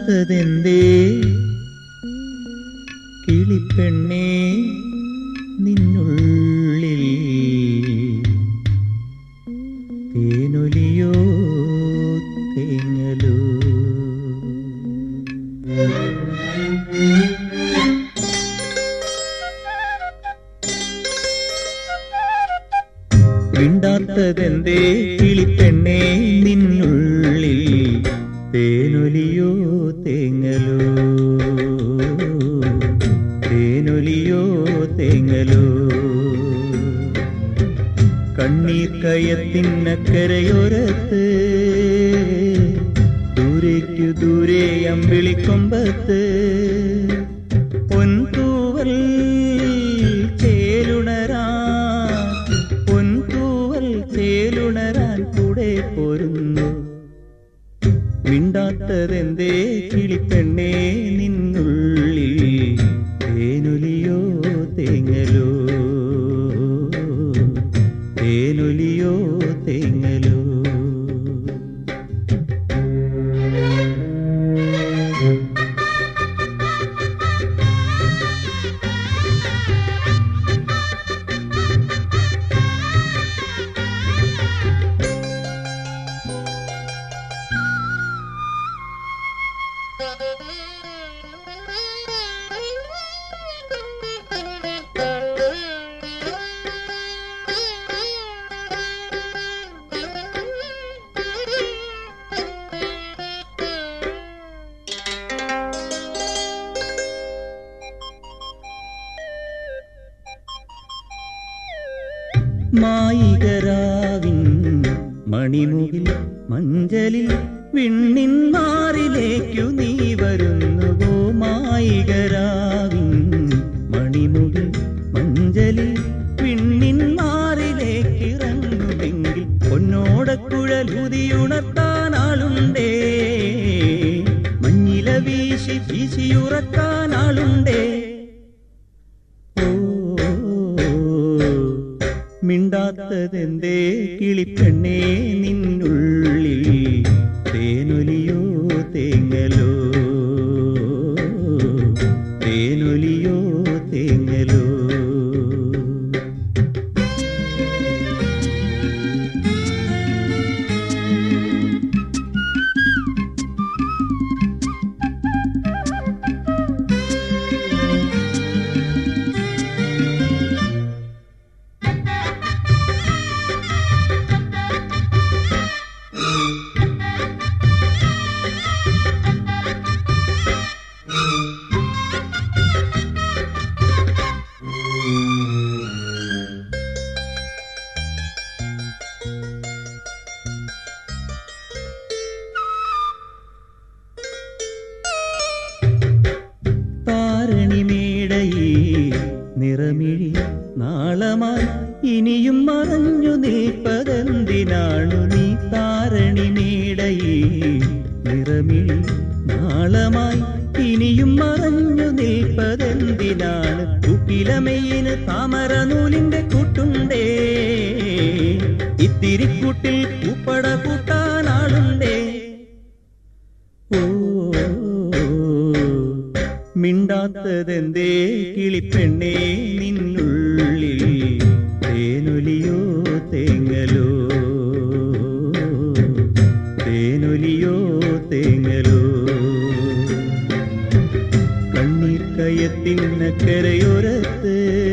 മിണ്ടാത്തതെന്തേ കിളിപ്പെണ്ണേ നിന്നുള്ളിൽ തേനൊലിയോ തേങ്ങലോ മിണ്ടാത്തതെന്തേ കിളിപ്പെണ്ണേ നിന്നുള്ളിൽ തേനൊലിയോ തേങ്ങലോ തേനൊലിയോ തേങ്ങലോ കണ്ണീർ കയത്തിനക്കരയോരത്ത് ദൂരേക്കു ദൂരെ അമ്പിളിക്കൊമ്പത്ത് പൊൻതൂവൽ ചേലുണരാൻ കൂടെ പോരുന്നു മിണ്ടാത്തതെന്തേ കിളിപ്പെണ്ണേ നിന്നുള്ളിൽ തേനൊലിയോ തേങ്ങലോ തേനൊലിയോ തേങ്ങലോ മായികരാവിൻ മണിമുകിൽ മഞ്ചലിൽ വിണ്ണിൻ മാറിലേക്കു നീ വരുന്നുവോ മായികരാവിൻ മണിമുകിൽ മഞ്ചലിൽ വിണ്ണിൻ മാറിലേക്കിറങ്ങുമെങ്കിൽ പൊന്നോടക്കുഴലുതിയുണർത്താൻ ആളുണ്ടേ മഞ്ഞില വീശി വീശിയുറക്കാൻ ആളുണ്ടേ മിണ്ടാത്തതെന്തേ കിളിപ്പെണ്ണേ നിന്നുള്ളിൽ തേനൊലിയോ തേങ്ങലോ തേനൊലിയോ തേങ്ങലോ നിറമിഴി നാളമായി ഇനിയും മറഞ്ഞു നിൽപ്പതെന്തിനാണു നീ താരണിമേടയിൽ നിറമിഴി നാളമായി ഇനിയും മറഞ്ഞു നിൽപ്പതെന്തിനാണ് കുപ്പിലമയിന് താമരനൂലിന്റെ കൂട്ടുണ്ടേ ഇത്തിരി കൂട്ടിൽ പൂപ്പട കൂട്ടാനാളുണ്ടേ മിണ്ടാത്തതെന്തേ കിളിപ്പെണ്ണേ നിന്നുള്ളിൽ തേനൊലിയോ തേങ്ങലോ തേനൊലിയോ തേങ്ങലോ കണ്ണീർ കയത്തിനക്കരയോരത്ത്